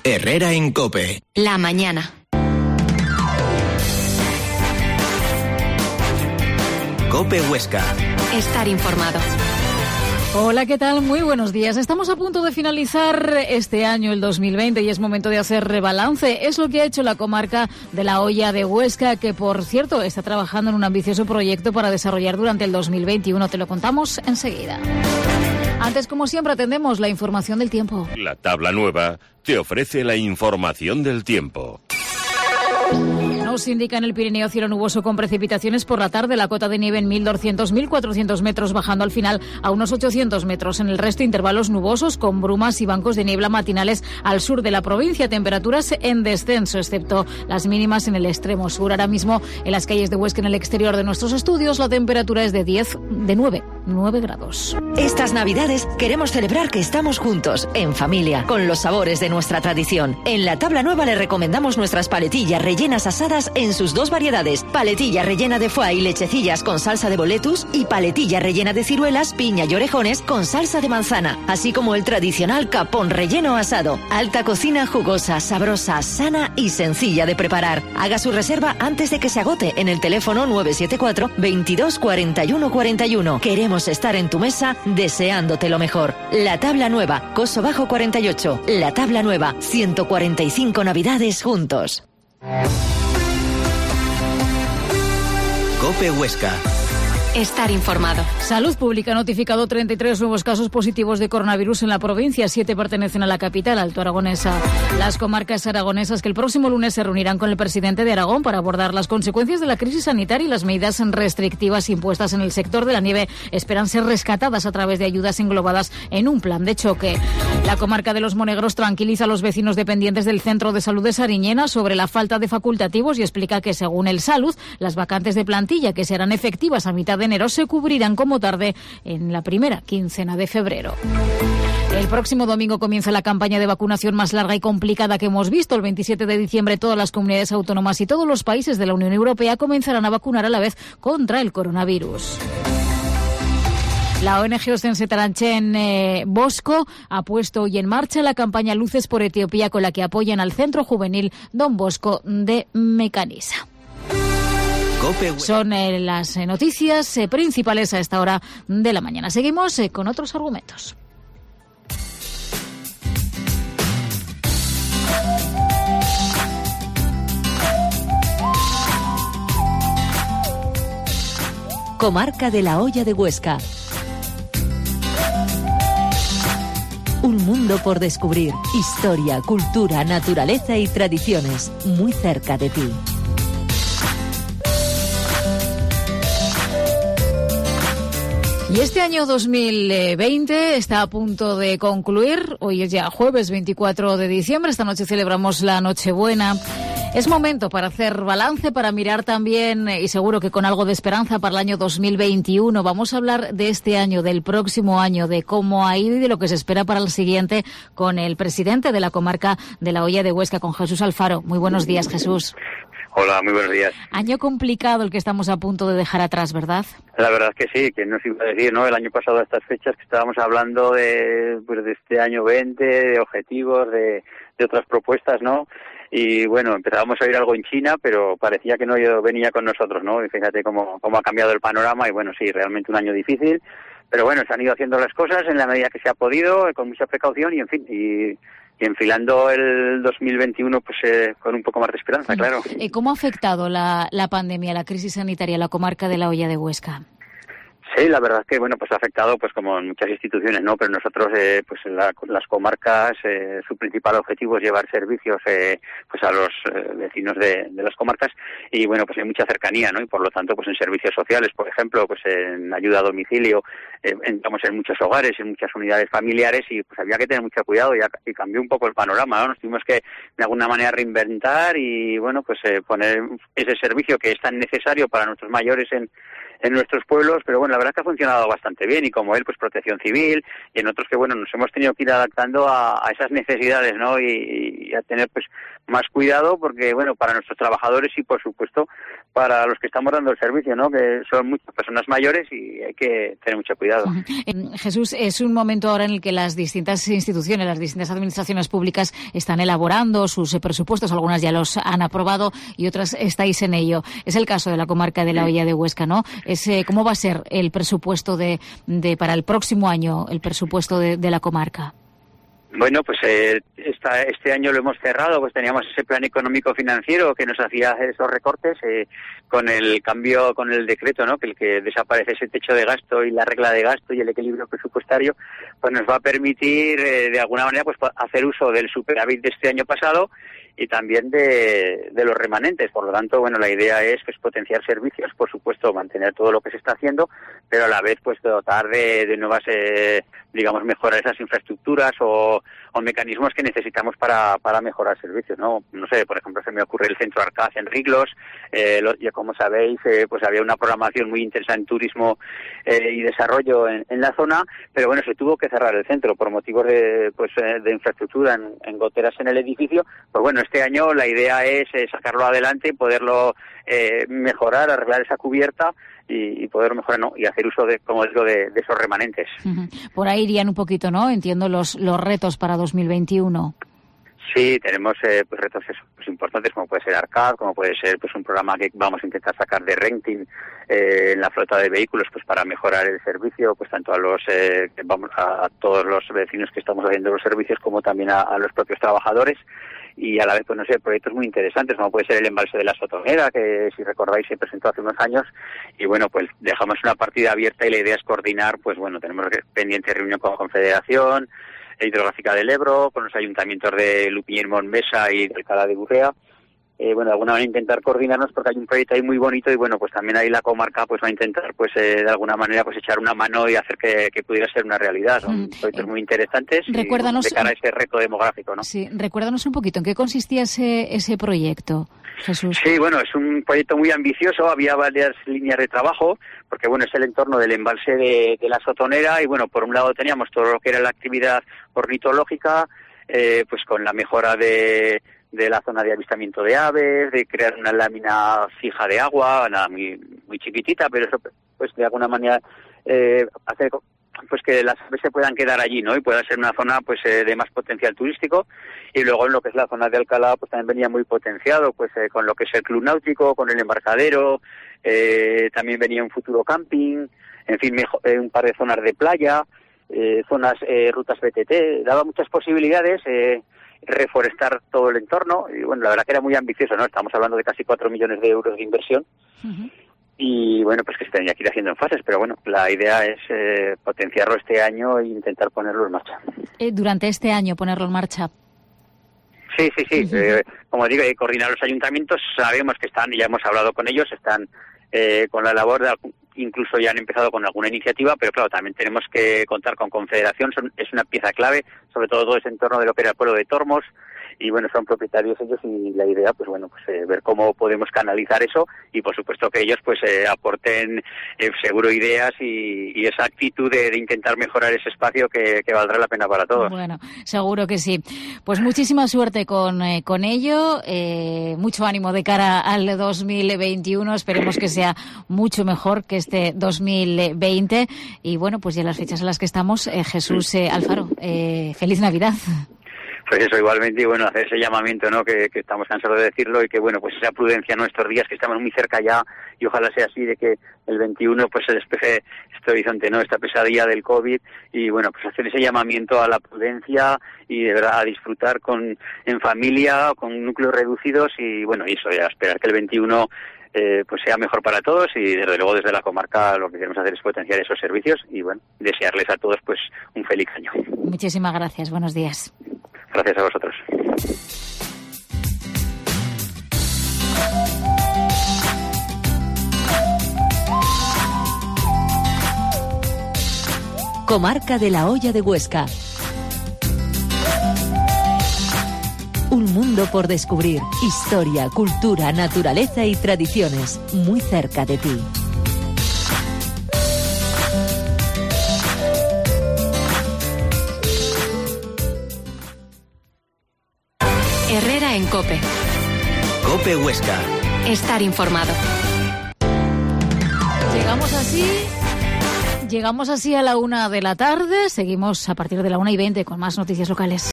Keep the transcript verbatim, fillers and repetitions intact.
Herrera en COPE. La mañana. COPE Huesca. Estar informado. Hola, ¿qué tal? Muy buenos días. Estamos a punto de finalizar este año, el dos mil veinte, y es momento de hacer rebalance. Es lo que ha hecho la comarca de la Hoya de Huesca, que, por cierto, está trabajando en un ambicioso proyecto para desarrollar durante el dos mil veintiuno. Te lo contamos enseguida. Antes, como siempre, atendemos la información del tiempo. La tabla nueva te ofrece la información del tiempo. Nos indica en el Pirineo cielo nuboso con precipitaciones por la tarde, la cota de nieve en mil doscientos a mil cuatrocientos metros, bajando al final a unos ochocientos metros. En el resto, intervalos nubosos con brumas y bancos de niebla matinales al sur de la provincia. Temperaturas en descenso, excepto las mínimas en el extremo sur. Ahora mismo, en las calles de Huesca, en el exterior de nuestros estudios, la temperatura es de diez, de nueve, nueve grados. Estas Navidades queremos celebrar que estamos juntos, en familia, con los sabores de nuestra tradición. En la tabla nueva le recomendamos nuestras paletillas rellenas asadas en sus dos variedades: paletilla rellena de foie y lechecillas con salsa de boletus y paletilla rellena de ciruelas, piña y orejones con salsa de manzana, así como el tradicional capón relleno asado. Alta cocina jugosa, sabrosa, sana y sencilla de preparar. Haga su reserva antes de que se agote en el teléfono nueve siete cuatro, veintidós, cuarenta y uno, cuarenta y uno. Queremos estar en tu mesa deseándote lo mejor. La tabla nueva, Coso Bajo cuarenta y ocho. La tabla nueva, ciento cuarenta y cinco Navidades juntos. COPE Huesca. Estar informado. Salud Pública ha notificado treinta y tres nuevos casos positivos de coronavirus en la provincia. Siete pertenecen a la capital, Alto Aragonesa. Las comarcas aragonesas que el próximo lunes se reunirán con el presidente de Aragón para abordar las consecuencias de la crisis sanitaria y las medidas restrictivas impuestas en el sector de la nieve esperan ser rescatadas a través de ayudas englobadas en un plan de choque. La comarca de los Monegros tranquiliza a los vecinos dependientes del Centro de Salud de Sariñena sobre la falta de facultativos y explica que, según el Salud, las vacantes de plantilla que serán efectivas a mitad de enero se cubrirán como tarde en la primera quincena de febrero. El próximo domingo comienza la campaña de vacunación más larga y complicada que hemos visto. El veintisiete de diciembre todas las comunidades autónomas y todos los países de la Unión Europea comenzarán a vacunar a la vez contra el coronavirus. La O N G Ostense Taranchen eh, Bosco ha puesto hoy en marcha la campaña Luces por Etiopía, con la que apoyan al Centro Juvenil Don Bosco de Mecanisa. Son eh, las eh, noticias eh, principales a esta hora de la mañana. Seguimos eh, con otros argumentos. Comarca de la Hoya de Huesca. Un mundo por descubrir. Historia, cultura, naturaleza y tradiciones. Muy cerca de ti. Y este año dos mil veinte está a punto de concluir. Hoy es ya jueves veinticuatro de diciembre. Esta noche celebramos la Nochebuena. Es momento para hacer balance, para mirar también, y seguro que con algo de esperanza, para el año dos mil veintiuno. Vamos a hablar de este año, del próximo año, de cómo ha ido y de lo que se espera para el siguiente, con el presidente de la comarca de la Hoya de Huesca, con Jesús Alfaro. Muy buenos días, Jesús. Hola, muy buenos días. Año complicado el que estamos a punto de dejar atrás, ¿verdad? La verdad es que sí, que nos iba a decir, ¿no? El año pasado a estas fechas que estábamos hablando de, pues, de este año veinte, de objetivos, de, de otras propuestas, ¿no? Y bueno, empezábamos a oír algo en China, pero parecía que no venía con nosotros, ¿no? Y fíjate cómo, cómo ha cambiado el panorama y bueno, sí, realmente un año difícil, pero bueno, se han ido haciendo las cosas en la medida que se ha podido, con mucha precaución y en fin, y... y enfilando el dos mil veintiuno pues eh, con un poco más de esperanza, claro. ¿Cómo ha afectado la, la pandemia, la crisis sanitaria a la comarca de la Hoya de Huesca? Sí, la verdad es que, bueno, pues ha afectado pues como en muchas instituciones, ¿no? Pero nosotros, eh, pues la, las comarcas, eh, su principal objetivo es llevar servicios eh, pues a los eh, vecinos de, de las comarcas y, bueno, pues hay mucha cercanía, ¿no? Y por lo tanto, pues en servicios sociales, por ejemplo, pues en ayuda a domicilio, eh, entramos en muchos hogares, en muchas unidades familiares y pues había que tener mucho cuidado y, y cambió un poco el panorama, ¿no? Nos tuvimos que, de alguna manera, reinventar y, bueno, pues eh, poner ese servicio que es tan necesario para nuestros mayores en en nuestros pueblos, pero bueno, la verdad es que ha funcionado bastante bien, y como él, pues Protección Civil, y en otros que, bueno, nos hemos tenido que ir adaptando a, a esas necesidades, ¿no? Y, y a tener, pues, más cuidado, porque, bueno, para nuestros trabajadores y, por supuesto, para los que estamos dando el servicio, ¿no? Que son muchas personas mayores y hay que tener mucho cuidado. Uh-huh. Jesús, es un momento ahora en el que las distintas instituciones, las distintas administraciones públicas están elaborando sus presupuestos, algunas ya los han aprobado y otras estáis en ello. Es el caso de la comarca de la Hoya de Huesca, ¿no? Es, eh, ¿Cómo va a ser el presupuesto de, de para el próximo año, el presupuesto de, de la comarca? Bueno, pues eh, esta, este año lo hemos cerrado, pues teníamos ese plan económico financiero que nos hacía hacer esos recortes eh, con el cambio, con el decreto, ¿no? Que el que desaparece ese techo de gasto y la regla de gasto y el equilibrio presupuestario, pues nos va a permitir eh, de alguna manera pues hacer uso del superávit de este año pasado y también de, de los remanentes. Por lo tanto, bueno, la idea es pues potenciar servicios, por supuesto, mantener todo lo que se está haciendo, pero a la vez pues dotar de, de nuevas, eh, digamos, mejorar esas infraestructuras o, o mecanismos que necesitamos para, para mejorar servicios, ¿no? No sé, por ejemplo, se me ocurre el Centro Arcaz en Riglos, eh, lo, ya como sabéis, eh, pues había una programación muy intensa en turismo eh, y desarrollo en, en la zona, pero bueno, se tuvo que cerrar el centro por motivos de, pues, eh, de infraestructura en, en goteras en el edificio. Pues bueno, este año la idea es eh, sacarlo adelante, poderlo eh, mejorar, arreglar esa cubierta y, y poder mejorar, ¿no? Y hacer uso de, como digo, de, de esos remanentes. Uh-huh. Por ahí irían un poquito, ¿no? Entiendo los los retos para dos mil veintiuno. Sí, tenemos eh, pues retos eso, pues importantes, como puede ser Arcad, como puede ser pues un programa que vamos a intentar sacar de renting eh, en la flota de vehículos, pues para mejorar el servicio, pues tanto a los eh, vamos a, a todos los vecinos que estamos haciendo los servicios, como también a, a los propios trabajadores. Y a la vez, pues no sé, proyectos muy interesantes, como puede ser el embalse de la Sotonera, que si recordáis se presentó hace unos años, y bueno, pues dejamos una partida abierta y la idea es coordinar, pues bueno, tenemos pendiente reunión con la Confederación Hidrográfica del Ebro, con los ayuntamientos de Lupiñán, Montmesa y de Alcalá de Gurrea. Eh, bueno, de alguna manera intentar coordinarnos porque hay un proyecto ahí muy bonito y bueno, pues también ahí la comarca pues va a intentar pues eh, de alguna manera pues echar una mano y hacer que, que pudiera ser una realidad. Son mm, proyectos eh, muy interesantes recuérdanos, y de cara a ese reto demográfico, ¿no? Sí, recuérdanos un poquito, ¿en qué consistía ese, ese proyecto, Jesús? Sí, bueno, es un proyecto muy ambicioso, había varias líneas de trabajo, porque bueno, es el entorno del embalse de, de la Sotonera y bueno, por un lado teníamos todo lo que era la actividad ornitológica, eh, pues con la mejora de de la zona de avistamiento de aves, de crear una lámina fija de agua, nada muy muy chiquitita, pero eso pues de alguna manera eh, hace pues que las aves se puedan quedar allí, ¿no? Y pueda ser una zona pues eh, de más potencial turístico. Y luego en lo que es la zona de Alcalá pues también venía muy potenciado pues eh, con lo que es el club náutico, con el embarcadero, eh, también venía un futuro camping, en fin, mejor, eh, un par de zonas de playa, eh, zonas eh, rutas B T T, daba muchas posibilidades, eh, reforestar todo el entorno y bueno, la verdad que era muy ambicioso, ¿no? Estamos hablando de casi cuatro millones de euros de inversión. Uh-huh. Y bueno, pues que se tenía que ir haciendo en fases, pero bueno, la idea es eh, potenciarlo este año e intentar ponerlo en marcha. Eh, durante este año ponerlo en marcha. Sí, sí, sí. Uh-huh. Eh, como digo, eh, coordinar los ayuntamientos, sabemos que están, y ya hemos hablado con ellos, están eh, con la labor de, incluso ya han empezado con alguna iniciativa, pero claro, también tenemos que contar con Confederación, son, es una pieza clave, sobre todo todo ese entorno de lo que era el pueblo de Tormos, y bueno, son propietarios ellos y la idea, pues bueno, pues eh, ver cómo podemos canalizar eso y por supuesto que ellos pues eh, aporten eh, seguro ideas y, y esa actitud de, de intentar mejorar ese espacio que, que valdrá la pena para todos. Bueno, seguro que sí. Pues muchísima suerte con, eh, con ello, eh, mucho ánimo de cara al dos mil veintiuno, esperemos que sea mucho mejor que este dos mil veinte y bueno, pues ya las fechas en las que estamos, eh, Jesús eh, Alfaro, eh, feliz Navidad. Pues eso, igualmente, y bueno, hacer ese llamamiento, ¿no? Que, que estamos cansados de decirlo y que, bueno, pues esa prudencia en nuestros días, que estamos muy cerca ya, y ojalá sea así, de que el veintiuno, pues se despeje este horizonte, ¿no? Esta pesadilla del COVID, y bueno, pues hacer ese llamamiento a la prudencia y de verdad a disfrutar con en familia, con núcleos reducidos y, bueno, y eso, ya esperar que el veintiuno eh, pues sea mejor para todos y, desde luego, desde la comarca lo que queremos hacer es potenciar esos servicios y, bueno, desearles a todos, pues, un feliz año. Muchísimas gracias. Buenos días. Gracias a vosotros. Comarca de la Hoya de Huesca. Un mundo por descubrir. Historia, cultura, naturaleza y tradiciones. Muy cerca de ti. Herrera en COPE. COPE Huesca. Estar informado. Llegamos así... Llegamos así a la una de la tarde. Seguimos a partir de la una y veinte con más noticias locales.